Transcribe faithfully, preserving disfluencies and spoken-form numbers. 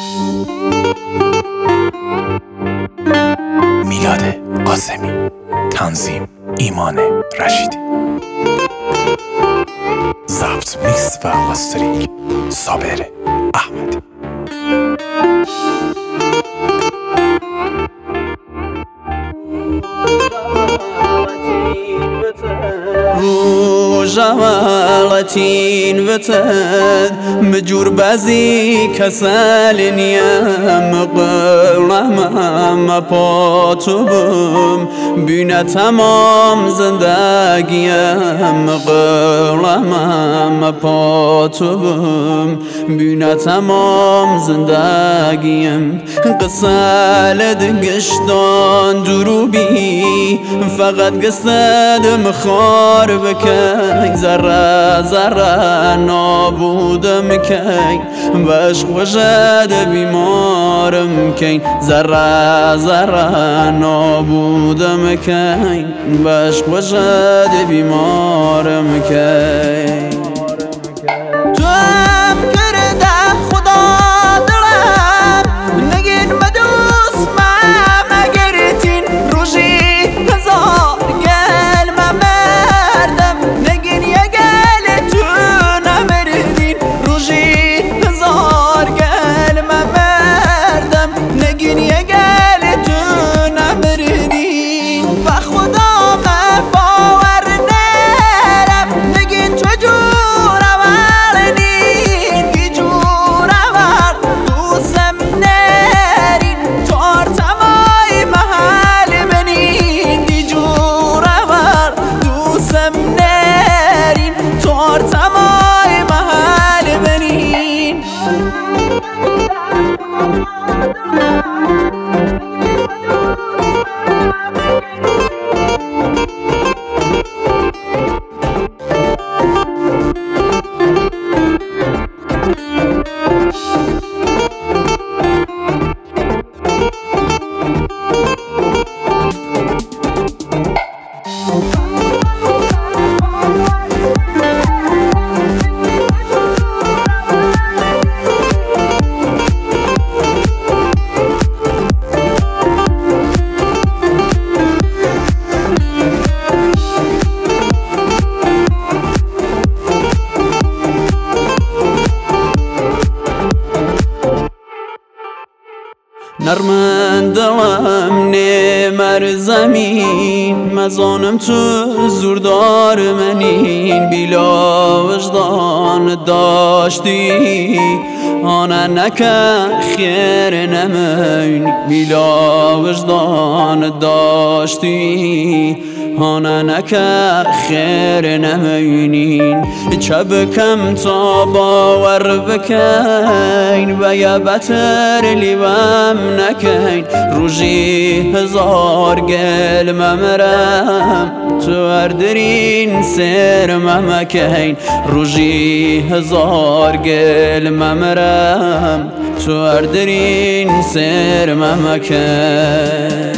میلاد قاسمی، تنظیم ایمان رشیدی، ضبط میکس و ماسترینگ صابر احمدی. جوالتين فتد مجور بازي كسال نيام قلما ما باتوبم بينا تمام زندگيام قلما ما باتوبم بينا تمام زندگيام قصال دقشتان دروبي فقط قصد مخار بكي ذره ذره نابودم کی بشق وجد بیمارم کی ذره ذره نابودم کی بشق وجد بیمارم کی تو هم کرده خدا دلم نگین بدوس مم اگرتین روشی هزار گل مردم نگین یه گل تو نمردین روشی هزار گل مردم نگین یه گل تو نمردین و خدا من باور نرم نگین تو جور آوردین گی جور آورد دوستم نرین تار تمای محل بنین گی جور آورد دوستم نرین تار تمای محل بنین نرمن دلم نمر زمین مزانم تو زوردار منین بیلا وجدان داشتی آنه نکه خیر نمین بیلا وجدان داشتی آنه نکه خیر نمینین چه بکم تا باور بکین و یا بتر لیوم نکین روژی هزار گل ممرم تو اردرین سر ممکین روژی هزار گل ممرم تو اردرین سر ممکین